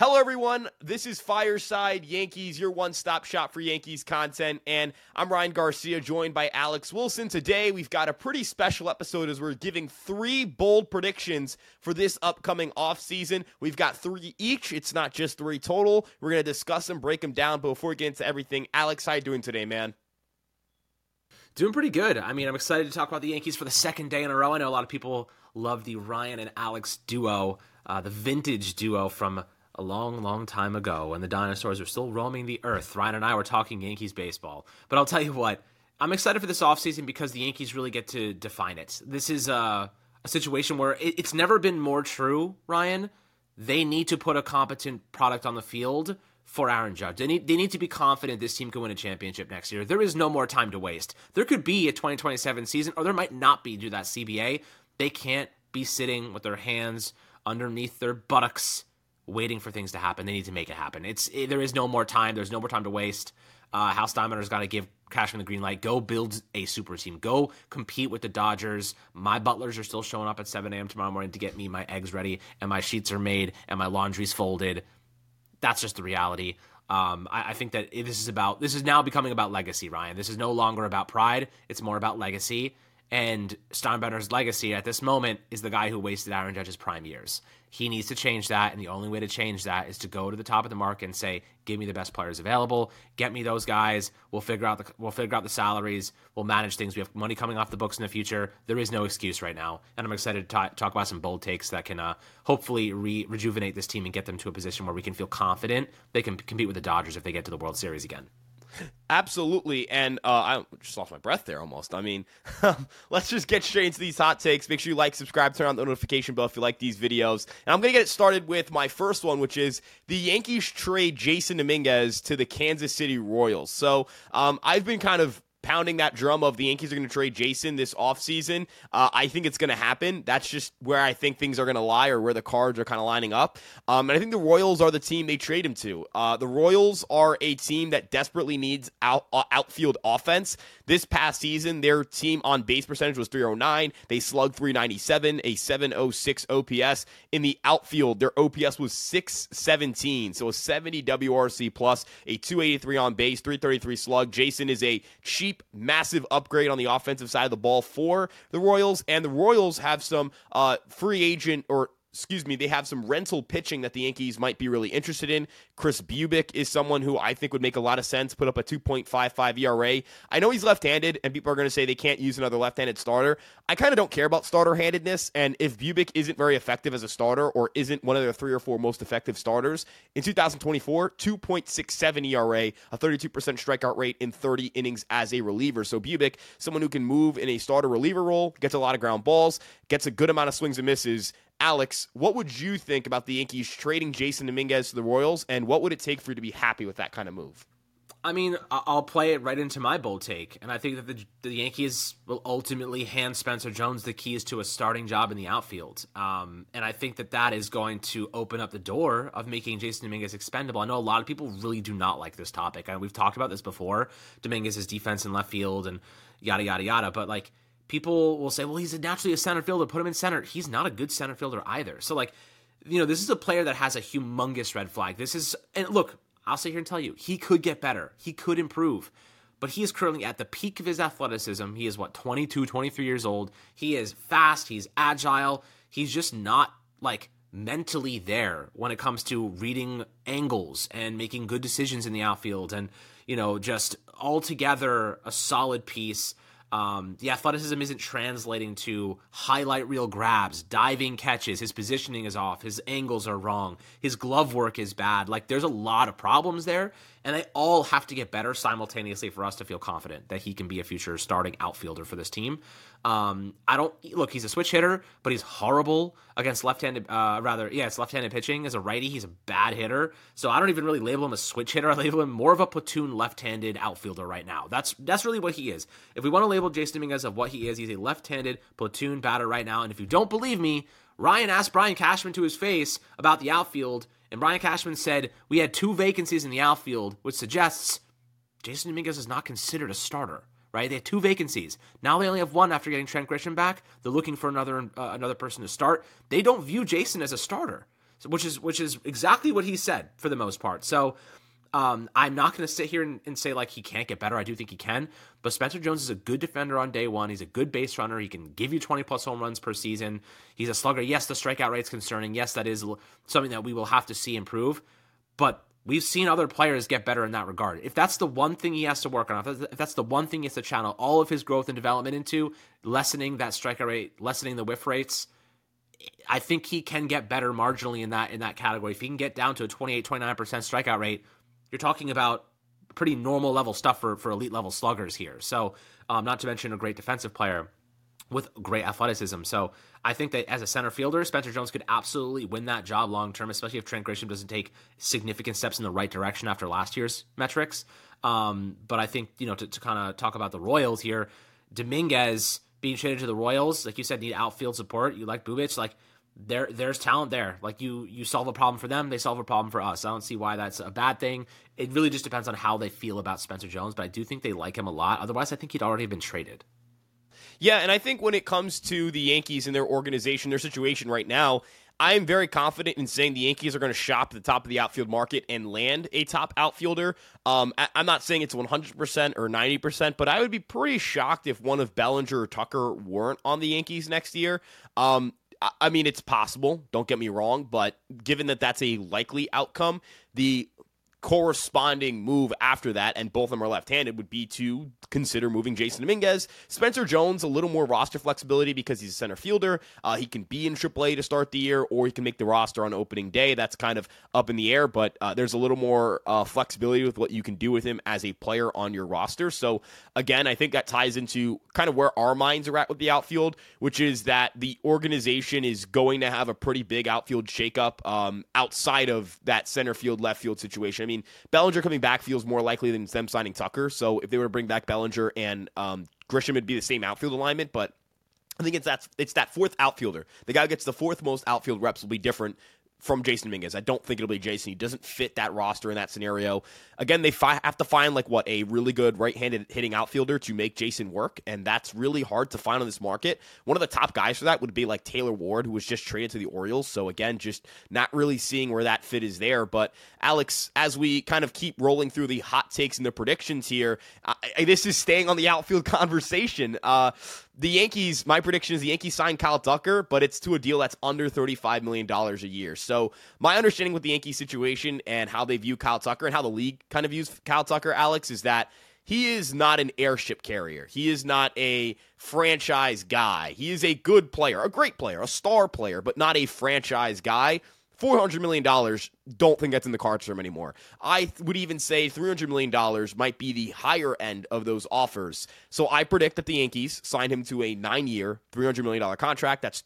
Hello, everyone. This is Fireside Yankees, your one-stop shop for Yankees content, and I'm Ryan Garcia, joined by Alex Wilson. Today, we've got a pretty special episode as we're giving 3 bold predictions for this upcoming offseason. We've got 3 each. It's not just 3 total. We're going to discuss them, break them down, but before we get into everything, Alex, how you doing today, man? Doing pretty good. I mean, I'm excited to talk about the Yankees for the second day in a row. I know a lot of people love the Ryan and Alex duo, the vintage duo from a long time ago when the dinosaurs were still roaming the earth. Ryan and I were talking Yankees baseball. But I'll tell you what, I'm excited for this offseason because the Yankees really get to define it. This is a situation where it's never been more true, Ryan. They need to put a competent product on the field for Aaron Judge. They need to be confident this team can win a championship next year. There is no more time to waste. There could be a 2027 season, or there might not be due to that CBA. They can't be sitting with their hands underneath their buttocks waiting for things to happen. They need to make it happen. There is no more time. There's no more time to waste. Hal Steinbrenner's got to give Cashman the green light. Go build a super team. Go compete with the Dodgers. My butlers are still showing up at 7 a.m. tomorrow morning to get me my eggs ready, and my sheets are made, and my laundry's folded. That's just the reality. I think that this is now becoming about legacy, Ryan. This is no longer about pride. It's more about legacy. And Steinbrenner's legacy at this moment is the guy who wasted Aaron Judge's prime years. He needs to change that, and the only way to change that is to go to the top of the market and say, give me the best players available, get me those guys, we'll figure out the salaries, we'll manage things, we have money coming off the books in the future. There is no excuse right now, and I'm excited to talk about some bold takes that can hopefully rejuvenate this team and get them to a position where we can feel confident they can compete with the Dodgers if they get to the World Series again. Absolutely, and I just lost my breath there almost. I mean, let's just get straight into these hot takes. Make sure you like, subscribe, turn on the notification bell if you like these videos. And I'm going to get it started with my first one, which is the Yankees trade Jasson Dominguez to the Kansas City Royals. So I've been kind of pounding that drum of the Yankees are going to trade Jasson this offseason. I think it's going to happen. That's just where I think things are going to lie, or where the cards are kind of lining up. And I think the Royals are the team they trade him to. The Royals are a team that desperately needs outfield offense. This past season, their team on base percentage was .309. They slugged .397, a .706 OPS. In the outfield, their OPS was .617, so a 70 WRC plus, a .283 on base, .333 slug. Jasson is a cheap, massive upgrade on the offensive side of the ball for the Royals, and the Royals have some they have some rental pitching that the Yankees might be really interested in. Kris Bubic is someone who I think would make a lot of sense, put up a 2.55 ERA. I know he's left-handed, and people are going to say they can't use another left-handed starter. I kind of don't care about starter-handedness, and if Bubic isn't very effective as a starter, or isn't one of their 3 or 4 most effective starters, in 2024, 2.67 ERA, a 32% strikeout rate in 30 innings as a reliever. So Bubic, someone who can move in a starter-reliever role, gets a lot of ground balls, gets a good amount of swings and misses. Alex, what would you think about the Yankees trading Jasson Dominguez to the Royals, and what would it take for you to be happy with that kind of move? I mean, I'll play it right into my bold take, and I think that the Yankees will ultimately hand Spencer Jones the keys to a starting job in the outfield. And I think that is going to open up the door of making Jasson Dominguez expendable. I know a lot of people really do not like this topic, and we've talked about this before, Dominguez's defense in left field and yada, yada, yada, but like, people will say, well, he's naturally a center fielder, put him in center. He's not a good center fielder either. So, like, this is a player that has a humongous red flag. And look, I'll sit here and tell you, he could get better. He could improve. But he is currently at the peak of his athleticism. He is, 22, 23 years old. He is fast. He's agile. He's just not, mentally there when it comes to reading angles and making good decisions in the outfield. And, just altogether a solid piece. The athleticism isn't translating to highlight reel grabs, diving catches. His positioning is off. His angles are wrong. His glove work is bad. There's a lot of problems there, and they all have to get better simultaneously for us to feel confident that he can be a future starting outfielder for this team. He's a switch hitter, but he's horrible against left-handed, it's left-handed pitching. As a righty, he's a bad hitter. So I don't even really label him a switch hitter. I label him more of a platoon left-handed outfielder right now. That's really what he is. If we want to label Jasson Dominguez of what he is, he's a left-handed platoon batter right now. And if you don't believe me, Ryan asked Brian Cashman to his face about the outfield, and Brian Cashman said, we had 2 vacancies in the outfield, which suggests Jasson Dominguez is not considered a starter. Right? They had 2 vacancies. Now they only have 1 after getting Trent Grisham back. They're looking for another person to start. They don't view Jasson as a starter. which is exactly what he said for the most part. So I'm not going to sit here and say like he can't get better. I do think he can, but Spencer Jones is a good defender on day one. He's a good base runner. He can give you 20 plus home runs per season. He's a slugger. Yes, the strikeout rate's concerning. Yes, that is something that we will have to see improve, but we've seen other players get better in that regard. If that's the one thing he has to work on, if that's the one thing he has to channel all of his growth and development into, lessening that strikeout rate, lessening the whiff rates, I think he can get better marginally in that category. If he can get down to a 28, 29% strikeout rate, you're talking about pretty normal level stuff for elite level sluggers here. So not to mention a great defensive player with great athleticism. So I think that as a center fielder, Spencer Jones could absolutely win that job long term, especially if Trent Grisham doesn't take significant steps in the right direction after last year's metrics. But I think, to kind of talk about the Royals here, Dominguez being traded to the Royals, like you said, need outfield support. You like Bubic, like there's talent there. Like you solve a problem for them, they solve a problem for us. I don't see why that's a bad thing. It really just depends on how they feel about Spencer Jones, but I do think they like him a lot. Otherwise, I think he'd already been traded. Yeah, and I think when it comes to the Yankees and their organization, their situation right now, I am very confident in saying the Yankees are going to shop at the top of the outfield market and land a top outfielder. I'm not saying it's 100% or 90%, but I would be pretty shocked if one of Bellinger or Tucker weren't on the Yankees next year. I mean, it's possible, don't get me wrong, but given that that's a likely outcome, the corresponding move after that, and both of them are left-handed, would be to consider moving Jason Dominguez. Spencer Jones, a little more roster flexibility because he's a center fielder. He can be in AAA to start the year, or he can make the roster on opening day. That's kind of up in the air, but there's a little more flexibility with what you can do with him as a player on your roster. So, again, I think that ties into kind of where our minds are at with the outfield, which is that the organization is going to have a pretty big outfield shakeup outside of that center field, left field situation. I mean, Bellinger coming back feels more likely than them signing Tucker. So if they were to bring back Bellinger and Grisham, it'd be the same outfield alignment. But I think it's that fourth outfielder. The guy who gets the fourth most outfield reps will be different from Jason Dominguez. I don't think it'll be Jason. He doesn't fit that roster in that scenario. Again, they have to find a really good right-handed hitting outfielder to make Jason work, and that's really hard to find on this market. One of the top guys for that would be like Taylor Ward, who was just traded to the Orioles. So again, just not really seeing where that fit is there. But Alex, as we kind of keep rolling through the hot takes and the predictions here, this is staying on the outfield conversation. The Yankees, my prediction is the Yankees sign Kyle Tucker, but it's to a deal that's under $35 million a year. So my understanding with the Yankees situation and how they view Kyle Tucker and how the league kind of views Kyle Tucker, Alex, is that he is not an airship carrier. He is not a franchise guy. He is a good player, a great player, a star player, but not a franchise guy. $400 million, don't think that's in the cards for him anymore. I would even say $300 million might be the higher end of those offers. So I predict that the Yankees sign him to a 9-year, $300 million contract. That's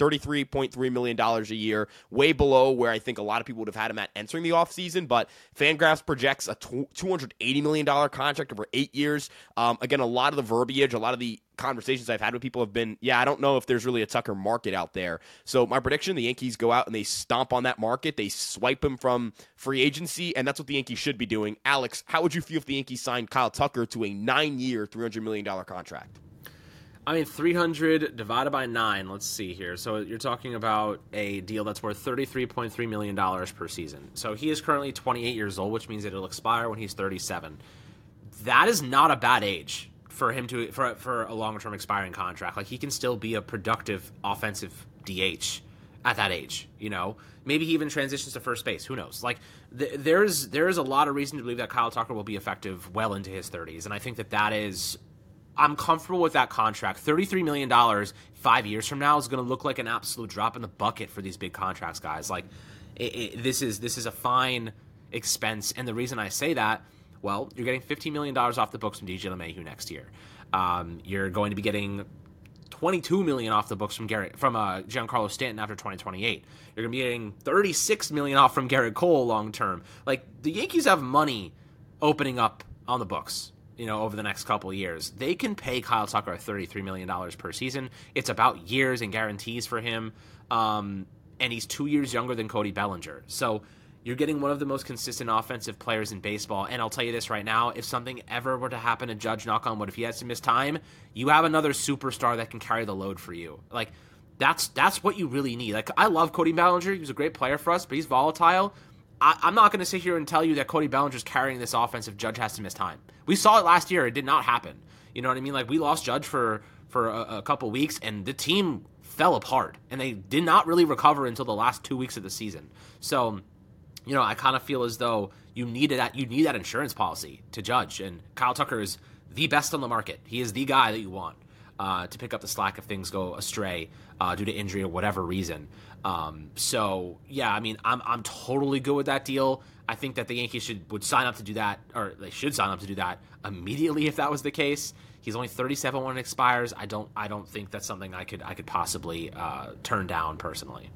$33.3 million a year, way below where I think a lot of people would have had him at entering the offseason. But Fangraphs projects a $280 million contract over 8 years. Again, a lot of the verbiage, a lot of the conversations I've had with people have been, I don't know if there's really a Tucker market out there. So my prediction, the Yankees go out and they stomp on that market. They swipe him from free agency, and that's what the Yankees should be doing. Alex, how would you feel if the Yankees signed Kyle Tucker to a 9-year, $300 million contract? I mean, 300 divided by 9, let's see here. So you're talking about a deal that's worth $33.3 million per season. So he is currently 28 years old, which means that it'll expire when he's 37. That is not a bad age for him for a longer-term expiring contract. Like, he can still be a productive offensive DH at that age, Maybe he even transitions to first base. Who knows? Like, there's a lot of reason to believe that Kyle Tucker will be effective well into his 30s, and I think that is... I'm comfortable with that contract. $33 million 5 years from now is going to look like an absolute drop in the bucket for these big contracts, guys. Like, this is a fine expense, and the reason I say that, well, you're getting $15 million off the books from DJ LeMahieu next year. You're going to be getting $22 million off the books from Giancarlo Stanton after 2028. You're going to be getting $36 million off from Garrett Cole long term. Like, the Yankees have money opening up on the books, over the next couple of years. They can pay Kyle Tucker $33 million per season. It's about years and guarantees for him. And he's 2 years younger than Cody Bellinger. So you're getting one of the most consistent offensive players in baseball. And I'll tell you this right now, if something ever were to happen to Judge, knock on wood, if he has to miss time, you have another superstar that can carry the load for you. Like, That's what you really need. Like, I love Cody Bellinger. He was a great player for us, but he's volatile. I'm not going to sit here and tell you that Cody Bellinger's carrying this offense if Judge has to miss time. We saw it last year. It did not happen. You know what I mean? Like, we lost Judge for a couple weeks, and the team fell apart, and they did not really recover until the last 2 weeks of the season. So, you know, I kind of feel as though you need that insurance policy to Judge, and Kyle Tucker is the best on the market. He is the guy that you want to pick up the slack if things go astray due to injury or whatever reason. So yeah, I mean, I'm totally good with that deal. I think that the Yankees would sign up to do that, or they should sign up to do that immediately if that was the case. He's only 37 when it expires. I don't think that's something I could possibly turn down personally.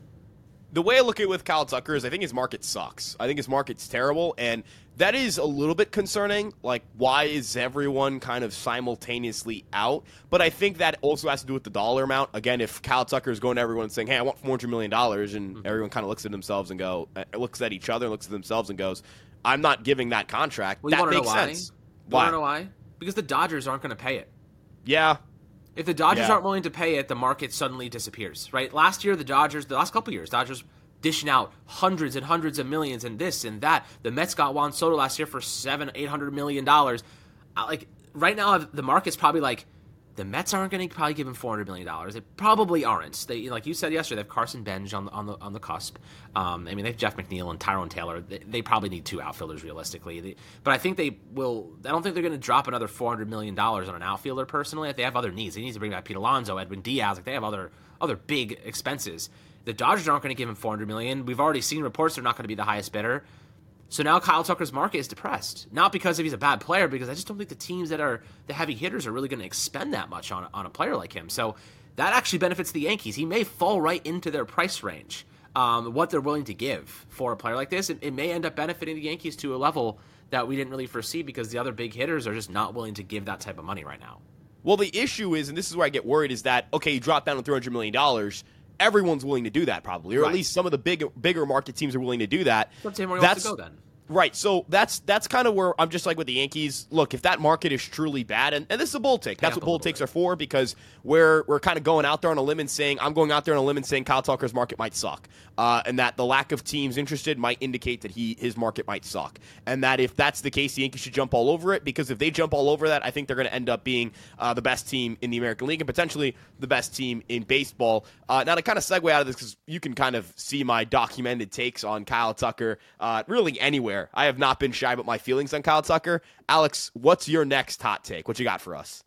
The way I look at it with Kyle Tucker is I think his market sucks. I think his market's terrible, and that is a little bit concerning. Like, why is everyone kind of simultaneously out? But I think that also has to do with the dollar amount. Again, if Kyle Tucker is going to everyone and saying, hey, I want $400 million, and everyone kind of looks at themselves and looks at each other and looks at themselves and goes, I'm not giving that contract. Well, that makes sense. You want to know why? Because the Dodgers aren't going to pay it. Yeah. If the Dodgers aren't willing to pay it, the market suddenly disappears, right? Last year, the last couple years, Dodgers dishing out hundreds and hundreds of millions and this and that. The Mets got Juan Soto last year for $700-800 million. Like, right now, the market's probably like, the Mets aren't going to probably give him $400 million. They probably aren't. They, like you said yesterday, they have Carson Benj on the cusp. I mean, they have Jeff McNeil and Tyrone Taylor. They probably need 2 outfielders realistically. But I think they will. I don't think they're going to drop another $400 million on an outfielder. Personally, they have other needs. They need to bring back Pete Alonso, Edwin Diaz. Like, they have other big expenses. The Dodgers aren't going to give him $400 million. We've already seen reports they're not going to be the highest bidder. So now Kyle Tucker's market is depressed. Not because he's a bad player, because I just don't think the teams that are the heavy hitters are really going to expend that much on a player like him. So that actually benefits the Yankees. He may fall right into their price range, what they're willing to give for a player like this. It may end up benefiting the Yankees to a level that we didn't really foresee because the other big hitters are just not willing to give that type of money right now. Well, the issue is, and this is where I get worried, is that, okay, you drop down to $300 million, everyone's willing to do that probably, or at least some of the bigger market teams are willing to do that. Let's see where he wants to go then. Right, so that's kind of where I'm just like with the Yankees. Look, if that market is truly bad, and this is a bull take. That's what bull takes are for, because we're kind of going out there on a limb and saying, I'm going out there on a limb and saying Kyle Tucker's market might suck, and that the lack of teams interested might indicate that his market might suck, and that if that's the case, the Yankees should jump all over it, because if they jump all over that, I think they're going to end up being the best team in the American League and potentially the best team in baseball. Now, to kind of segue out of this, because you can kind of see my documented takes on Kyle Tucker really anywhere. I have not been shy about my feelings on Kyle Tucker. Alex, what's your next hot take? What you got for us?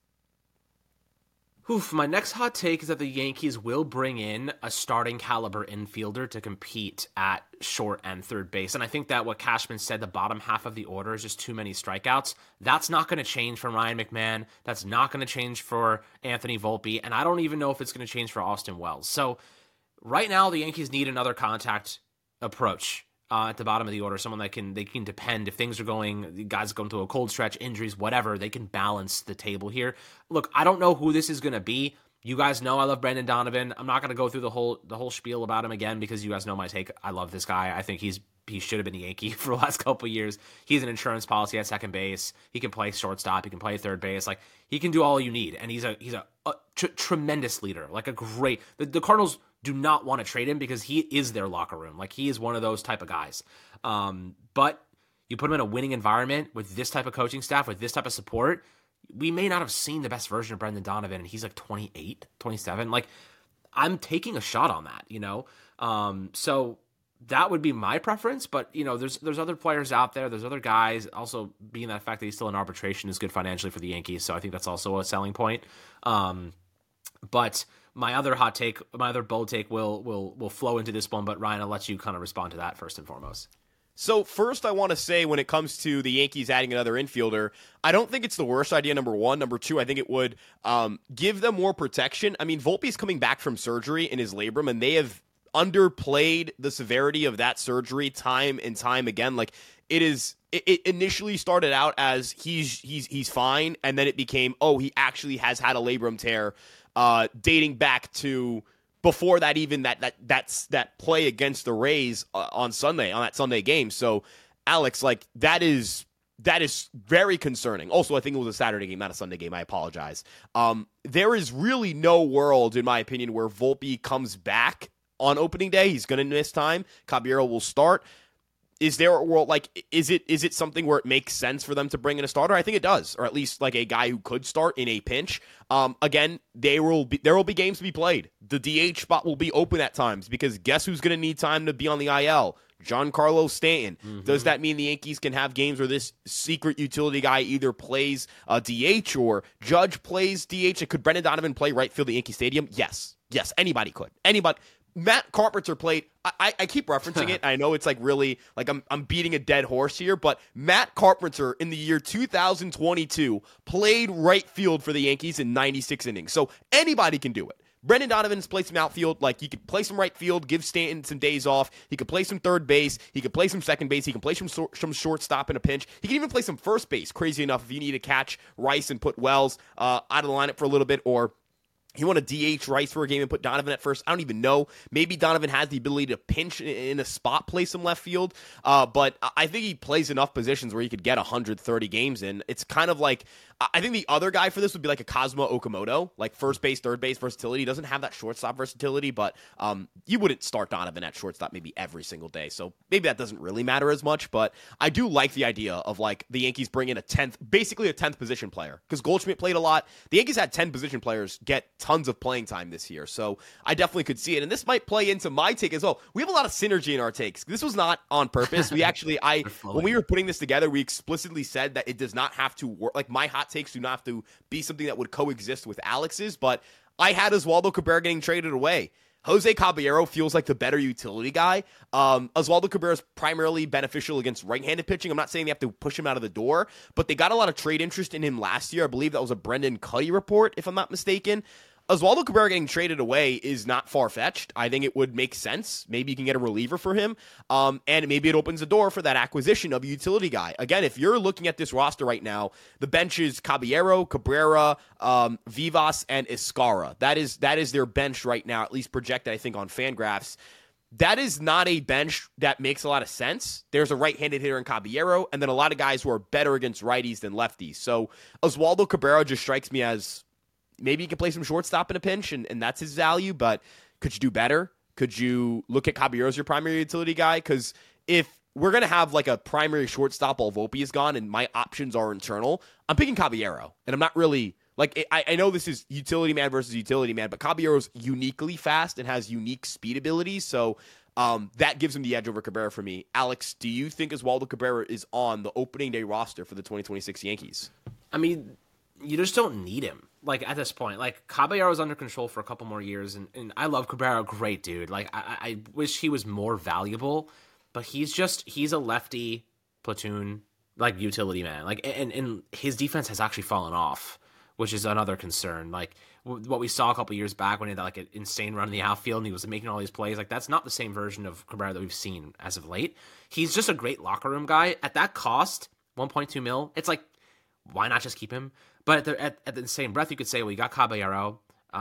My next hot take is that the Yankees will bring in a starting caliber infielder to compete at short and third base. And I think that what Cashman said, the bottom half of the order is just too many strikeouts. That's not going to change for Ryan McMahon. That's not going to change for Anthony Volpe. And I don't even know if it's going to change for Austin Wells. So right now, the Yankees need another contact approach at the bottom of the order, someone that they can depend if things are going, guys going through a cold stretch, injuries, whatever, they can balance the table here. Look, I don't know who this is going to be. You guys know I love Brendan Donovan. I'm not going to go through the whole spiel about him again because you guys know my take. I love this guy. I think he should have been a Yankee for the last couple of years. He's an insurance policy at second base. He can play shortstop. He can play third base. Like, he can do all you need, and he's a tremendous leader. Like, a great. The Cardinals do not want to trade him because he is their locker room. Like, he is one of those type of guys. But you put him in a winning environment with this type of coaching staff, with this type of support, we may not have seen the best version of Brendan Donovan, and he's like 28, 27. Like, I'm taking a shot on that, you know? So that would be my preference, but, you know, there's other players out there. There's other guys. Also, being that fact that he's still in arbitration is good financially for the Yankees, so I think that's also a selling point. But my other hot take, my other bold take will flow into this one, but Ryan, I'll let you kind of respond to that first and foremost. So first I want to say, when it comes to the Yankees adding another infielder, I don't think it's the worst idea, number one. Number two, I think it would give them more protection. I mean, Volpe's coming back from surgery in his labrum, and they have underplayed the severity of that surgery time and time again. Like, it initially started out as he's fine, and then it became, oh, he actually has had a labrum tear dating back to before that, even that play against the Rays on Sunday, on that Sunday game. So, Alex, like, that is that is very concerning. Also, I think it was a Saturday game, not a Sunday game. I apologize. There is really no world, in my opinion, where Volpe comes back on opening day. He's going to miss time. Caballero will start. Is there a world, like, is it something where it makes sense for them to bring in a starter? I think it does, or at least like a guy who could start in a pinch. Again, there will be games to be played. The DH spot will be open at times because guess who's going to need time to be on the IL? Giancarlo Stanton. Mm-hmm. Does that mean the Yankees can have games where this secret utility guy either plays DH or Judge plays DH? Could Brendan Donovan play right field at Yankee Stadium? Yes, anybody could. Anybody. Matt Carpenter played. I keep referencing it. I know it's like really like I'm beating a dead horse here, but Matt Carpenter in the year 2022 played right field for the Yankees in 96 innings. So anybody can do it. Brendan Donovan's played some outfield. Like, he could play some right field, give Stanton some days off. He could play some third base. He could play some second base. He can play some shortstop in a pinch. He can even play some first base. Crazy enough, if you need to catch Rice and put Wells out of the lineup for a little bit, or you want to DH Rice for a game and put Donovan at first? I don't even know. Maybe Donovan has the ability to pinch in a spot, play some left field. But I think he plays enough positions where he could get 130 games in. It's kind of like, I think the other guy for this would be like a Cosmo Okamoto, like first base, third base versatility. He doesn't have that shortstop versatility, but you wouldn't start Donovan at shortstop maybe every single day. So maybe that doesn't really matter as much. But I do like the idea of like the Yankees bring in basically a 10th position player, because Goldschmidt played a lot. The Yankees had 10 position players get tons of playing time this year. So I definitely could see it. And this might play into my take as well. We have a lot of synergy in our takes. This was not on purpose. We actually, when we were putting this together, we explicitly said that it does not have to work. Like, my hot takes do not have to be something that would coexist with Alex's, but I had Oswaldo Cabrera getting traded away. Jose Caballero feels like the better utility guy. Oswaldo Cabrera is primarily beneficial against right-handed pitching. I'm not saying they have to push him out of the door, but they got a lot of trade interest in him last year. I believe that was a Brendan Cuddy report, if I'm not mistaken. Oswaldo Cabrera getting traded away is not far-fetched. I think it would make sense. Maybe you can get a reliever for him, and maybe it opens the door for that acquisition of a utility guy. Again, if you're looking at this roster right now, the bench is Caballero, Cabrera, Vivas, and Escara. That is their bench right now, at least projected, I think, on Fangraphs. That is not a bench that makes a lot of sense. There's a right-handed hitter in Caballero, and then a lot of guys who are better against righties than lefties. So Oswaldo Cabrera just strikes me as, maybe you can play some shortstop in a pinch, and that's his value, but could you do better? Could you look at Caballero as your primary utility guy? Because if we're going to have like a primary shortstop while Volpe is gone and my options are internal, I'm picking Caballero. And I'm not really, like, I know this is utility man versus utility man, but Caballero's uniquely fast and has unique speed abilities, so that gives him the edge over Cabrera for me. Alex, do you think Oswaldo Cabrera is on the opening day roster for the 2026 Yankees? I mean, you just don't need him. Like, at this point, like, Caballero's under control for a couple more years, and I love Cabrera, great dude. Like, I wish he was more valuable, but he's a lefty platoon, like, utility man. Like, and his defense has actually fallen off, which is another concern. Like, what we saw a couple years back when he had, like, an insane run in the outfield and he was making all these plays, like, that's not the same version of Cabrera that we've seen as of late. He's just a great locker room guy. At that cost, $1.2 million, it's like, why not just keep him? But at the same breath, you could say, well, you got Caballero.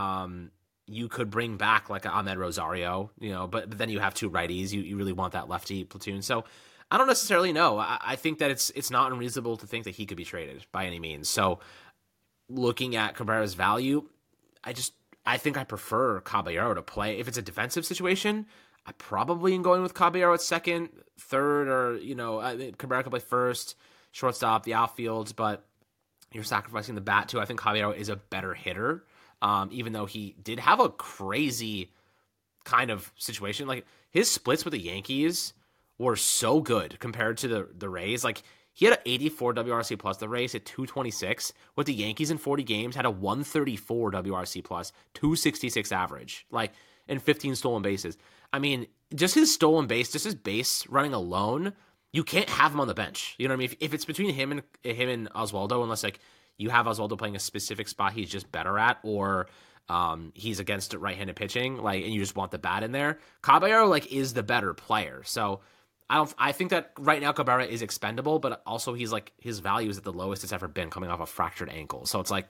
You could bring back like Ahmed Rosario, but then you have two righties. You really want that lefty platoon. So I don't necessarily know. I think that it's not unreasonable to think that he could be traded by any means. So looking at Cabrera's value, I think I prefer Caballero to play. If it's a defensive situation, I probably am going with Caballero at second, third, or Cabrera could play first, shortstop, the outfields, but you're sacrificing the bat too. I think Caballero is a better hitter, even though he did have a crazy kind of situation. Like, his splits with the Yankees were so good compared to the Rays. Like, he had an 84 WRC plus. The Rays at 226. With the Yankees in 40 games, had a 134 WRC plus, 266 average, like, and 15 stolen bases. I mean, just his base running alone, you can't have him on the bench. You know what I mean? If it's between him and Oswaldo, unless like you have Oswaldo playing a specific spot he's just better at, or he's against right-handed pitching, like, and you just want the bat in there, Caballero like is the better player. So I think that right now Cabrera is expendable, but also he's like, his value is at the lowest it's ever been, coming off a fractured ankle. So it's like,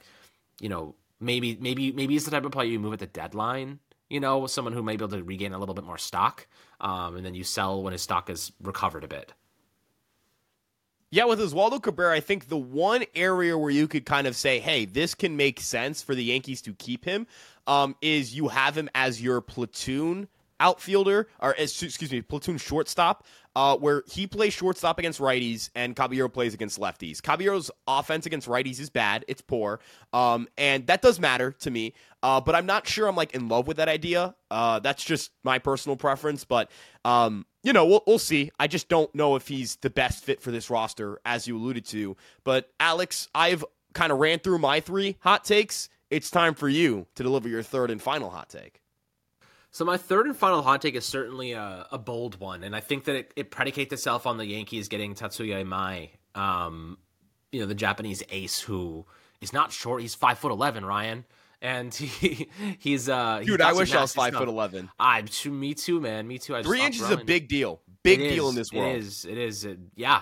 maybe he's the type of player you move at the deadline. Someone who may be able to regain a little bit more stock, and then you sell when his stock is recovered a bit. Yeah, with Oswaldo Cabrera, I think the one area where you could kind of say, hey, this can make sense for the Yankees to keep him is you have him as your platoon outfielder, or excuse me, platoon shortstop, where he plays shortstop against righties and Caballero plays against lefties. Caballero's offense against righties is bad. It's poor. And that does matter to me. But I'm not sure I'm like in love with that idea. That's just my personal preference. But, we'll see. I just don't know if he's the best fit for this roster, as you alluded to. But Alex, I've kind of ran through my 3 hot takes. It's time for you to deliver your third and final hot take. So my third and final hot take is certainly a bold one, and I think that it predicates itself on the Yankees getting Tatsuya Imai, the Japanese ace who is not short. He's 5'11", Ryan, and he's dude. I wish I was 5'11". Me too, man. Me too. 3 inches is a big deal. Big deal in this world. It is. Yeah.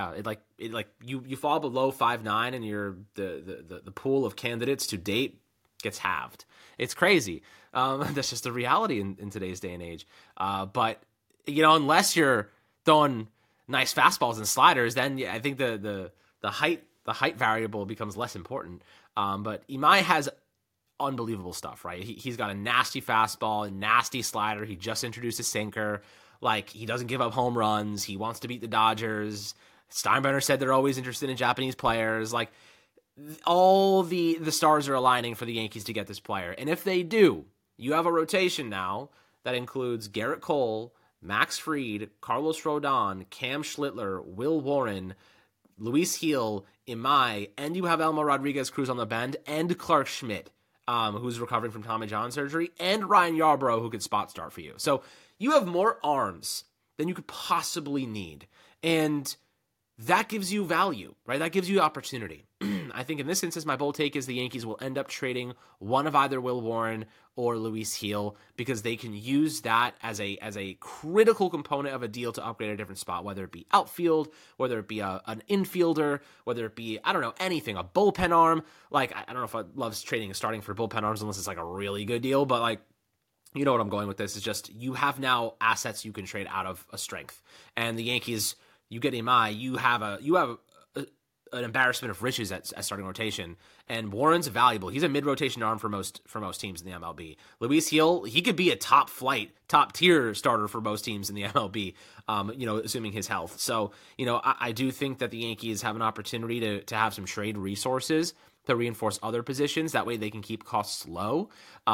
You fall below 5'9", and you're the pool of candidates to date gets halved. It's crazy. That's just the reality in today's day and age. But unless you're throwing nice fastballs and sliders, then I think the height variable becomes less important. But Imai has unbelievable stuff, right? He's got a nasty fastball, a nasty slider. He just introduced a sinker. Like, he doesn't give up home runs. He wants to beat the Dodgers. Steinbrenner said they're always interested in Japanese players. Like, all the stars are aligning for the Yankees to get this player. And if they do, you have a rotation now that includes Garrett Cole, Max Fried, Carlos Rodon, Cam Schlittler, Will Warren, Luis Gil, Imai, and you have Elmo Rodriguez Cruz on the bend, and Clark Schmidt, who's recovering from Tommy John surgery, and Ryan Yarbrough, who could spot start for you. So you have more arms than you could possibly need. And that gives you value, right? That gives you opportunity. I think in this instance, my bold take is the Yankees will end up trading one of either Will Warren or Luis Gil because they can use that as a critical component of a deal to upgrade a different spot, whether it be outfield, whether it be an infielder, whether it be, anything, a bullpen arm. Like, I don't know if I love trading and starting for bullpen arms unless it's like a really good deal, but like, you know what I'm going with this is just you have now assets you can trade out of a strength. And the Yankees, you get Imai, you have an embarrassment of riches at starting rotation, and Warren's valuable. He's a mid-rotation arm for most teams in the MLB. Luis Gil, he could be a top tier starter for most teams in the MLB, assuming his health. So, I do think that the Yankees have an opportunity to have some trade resources to reinforce other positions. That way they can keep costs low.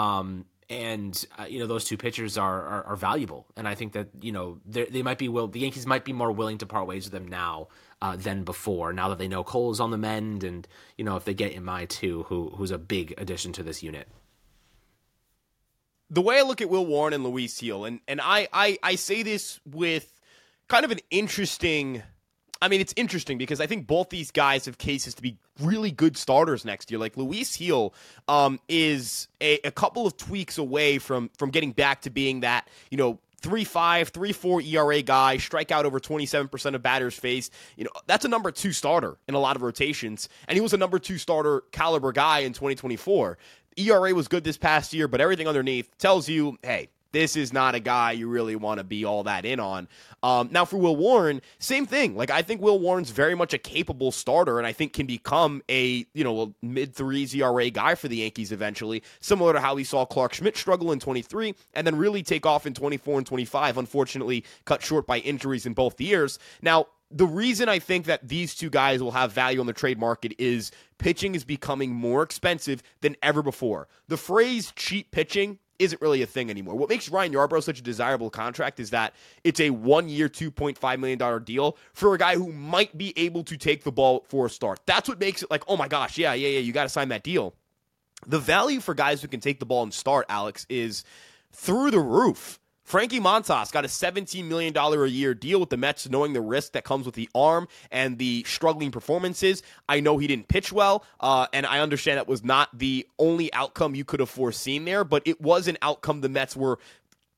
Those two pitchers are valuable, and I think that the Yankees might be more willing to part ways with them now than before. Now that they know Cole is on the mend, and if they get Imai too, who's a big addition to this unit. The way I look at Will Warren and Luis Gil, and I say this with kind of an interesting. I mean, it's interesting because I think both these guys have cases to be really good starters next year. Like, Luis Gil is a couple of tweaks away from getting back to being that, 3.5, 3.4 ERA guy, strike out over 27% of batters faced. That's a number 2 starter in a lot of rotations, and he was a number 2 starter caliber guy in 2024. ERA was good this past year, but everything underneath tells you, hey, this is not a guy you really want to be all that in on. Now, for Will Warren, same thing. Like, I think Will Warren's very much a capable starter, and I think can become a mid-3s ERA guy for the Yankees eventually, similar to how we saw Clark Schmidt struggle in 23 and then really take off in 24 and 25, unfortunately cut short by injuries in both years. Now, the reason I think that these two guys will have value on the trade market is pitching is becoming more expensive than ever before. The phrase cheap pitching isn't really a thing anymore. What makes Ryan Yarbrough such a desirable contract is that it's a 1-year, $2.5 million deal for a guy who might be able to take the ball for a start. That's what makes it like, oh my gosh, yeah, you got to sign that deal. The value for guys who can take the ball and start, Alex, is through the roof. Frankie Montas got a $17 million a year deal with the Mets, knowing the risk that comes with the arm and the struggling performances. I know he didn't pitch well, and I understand that was not the only outcome you could have foreseen there, but it was an outcome the Mets were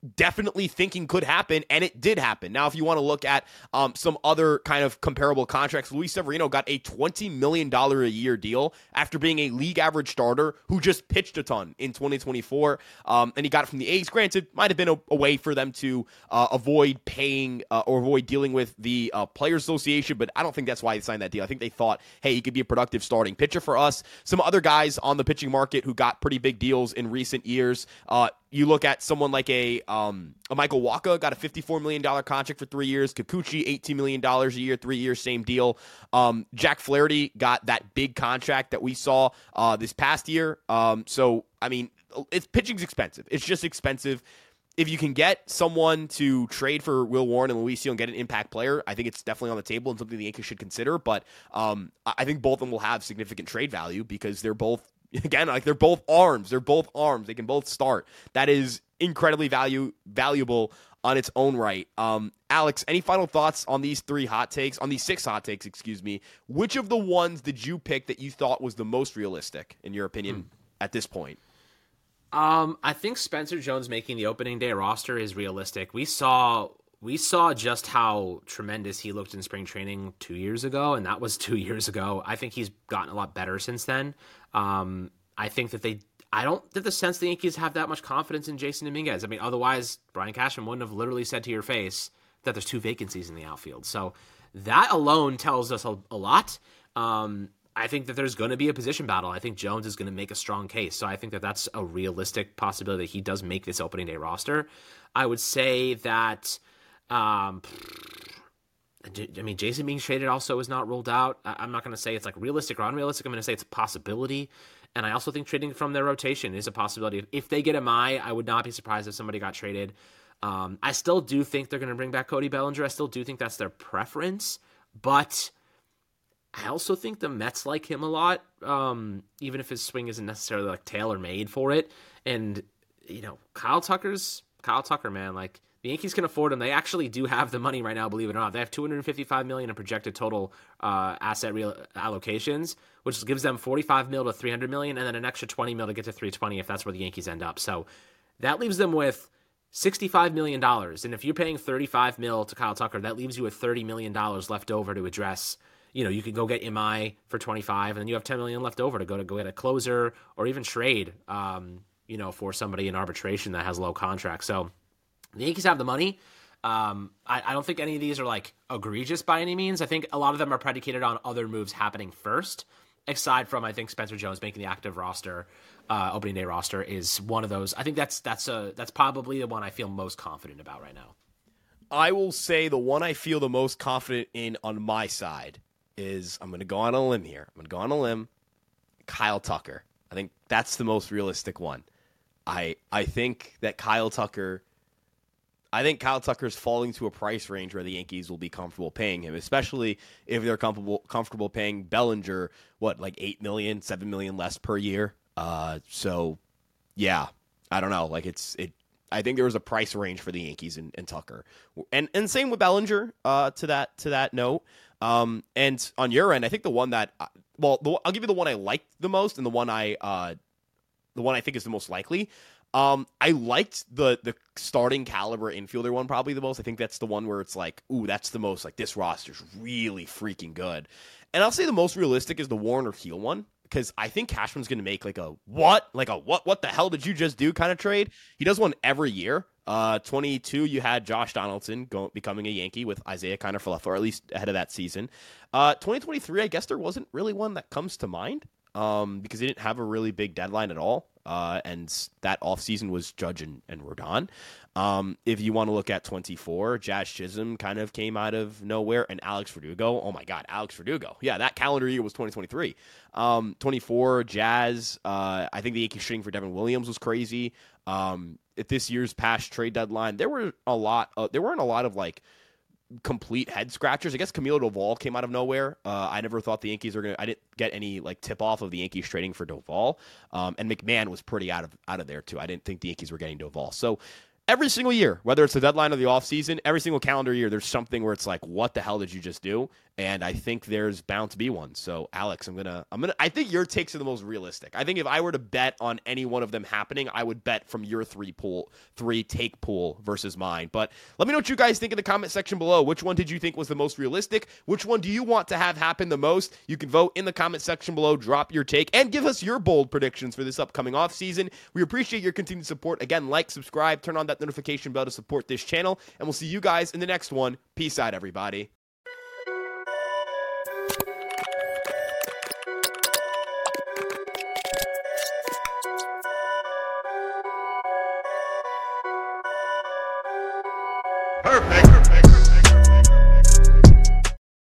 definitely thinking could happen, and it did happen. Now, if you want to look at some other kind of comparable contracts, Luis Severino got a $20 million a year deal after being a league average starter who just pitched a ton in 2024, and he got it from the A's. Granted, might have been a way for them to avoid paying or avoid dealing with the Players Association, but I don't think that's why they signed that deal. I think they thought, hey, he could be a productive starting pitcher for us. Some other guys on the pitching market who got pretty big deals in recent years. You look at someone like a Michael Wacha, got a $54 million contract for 3 years. Kikuchi, $18 million a year, 3 years, same deal. Jack Flaherty got that big contract that we saw this past year. So, I mean, pitching's expensive. It's just expensive. If you can get someone to trade for Will Warren and Luis Seal and get an impact player, I think it's definitely on the table and something the Yankees should consider. But I think both of them will have significant trade value because they're both, again, like they're both arms. They're both arms. They can both start. That is incredibly valuable on its own right. Alex, any final thoughts on these 6 hot takes, excuse me? Which of the ones did you pick that you thought was the most realistic, in your opinion, at this point? I think Spencer Jones making the opening day roster is realistic. We saw just how tremendous he looked in spring training 2 years ago, and that was 2 years ago. I think he's gotten a lot better since then. I think that I don't get the sense the Yankees have that much confidence in Jason Dominguez. I mean, otherwise, Brian Cashman wouldn't have literally said to your face that there's 2 vacancies in the outfield. So that alone tells us a lot. I think that there's going to be a position battle. I think Jones is going to make a strong case. So I think that that's a realistic possibility that he does make this opening day roster. I would say that, I mean, Jason being traded also is not ruled out. I'm not going to say it's like realistic or unrealistic. I'm going to say it's a possibility. And I also think trading from their rotation is a possibility. If they get I would not be surprised if somebody got traded. I still do think they're going to bring back Cody Bellinger. I still do think that's their preference. But I also think the Mets like him a lot, even if his swing isn't necessarily like tailor-made for it. And, you know, Kyle Tucker, man. Like, the Yankees can afford him. They actually do have the money right now, believe it or not. They have $255 million in projected total asset allocations, which gives them $45 million to $300 million, and then an extra $20 million to get to $320 if that's where the Yankees end up. So that leaves them with $65 million. And if you're paying $35 million to Kyle Tucker, that leaves you with $30 million left over to address. You know, you could go get Imai for 25, and then you have $10 million left over to go get a closer or even trade, for somebody in arbitration that has low contract. So the Yankees have the money. I don't think any of these are like egregious by any means. I think a lot of them are predicated on other moves happening first. Aside from, I think Spencer Jones making the active roster, opening day roster is one of those. I think that's probably the one I feel most confident about right now. I will say the one I feel the most confident in on my side is, I'm going to go on a limb here. Kyle Tucker. I think that's the most realistic one. I think Kyle Tucker's falling to a price range where the Yankees will be comfortable paying him, especially if they're comfortable paying Bellinger, like $8 million, $7 million less per year. So yeah, I don't know. Like I think there was a price range for the Yankees and Tucker, and same with Bellinger. To that note, and on your end, I think the one that I'll give you the one I liked the most, and the one I think is the most likely. I liked the starting caliber infielder one probably the most. I think that's the one where it's like, ooh, that's the most, like, this roster's really freaking good. And I'll say the most realistic is the Warren or Heel one, because I think Cashman's going to make what the hell did you just do kind of trade. He does one every year. 22, you had Josh Donaldson becoming a Yankee with Isaiah Kiner-Falefa, or at least ahead of that season. 2023, I guess there wasn't really one that comes to mind, because they didn't have a really big deadline at all. And that offseason was Judge and Rodon. If you want to look at 24, Jazz Chisholm kind of came out of nowhere, and Alex Verdugo. Oh my God, Alex Verdugo. Yeah, that calendar year was 2023. 24, Jazz. I think the Yankees trading for Devin Williams was crazy. At this year's past trade deadline, there weren't a lot of like complete head scratchers. I guess Camilo Doval came out of nowhere. I never thought the Yankees were I didn't get any like tip off of the Yankees trading for Doval. And McMahon was pretty out of there too. I didn't think the Yankees were getting Doval. So every single year, whether it's the deadline or the offseason, every single calendar year, there's something where it's like, what the hell did you just do? And I think there's bound to be one. So, Alex, I think your takes are the most realistic. I think if I were to bet on any one of them happening, I would bet from your three take pool versus mine. But let me know what you guys think in the comment section below. Which one did you think was the most realistic? Which one do you want to have happen the most? You can vote in the comment section below, drop your take, and give us your bold predictions for this upcoming offseason. We appreciate your continued support. Again, like, subscribe, turn on that notification bell to support this channel, and we'll see you guys in the next one. Peace out, everybody. Perfect.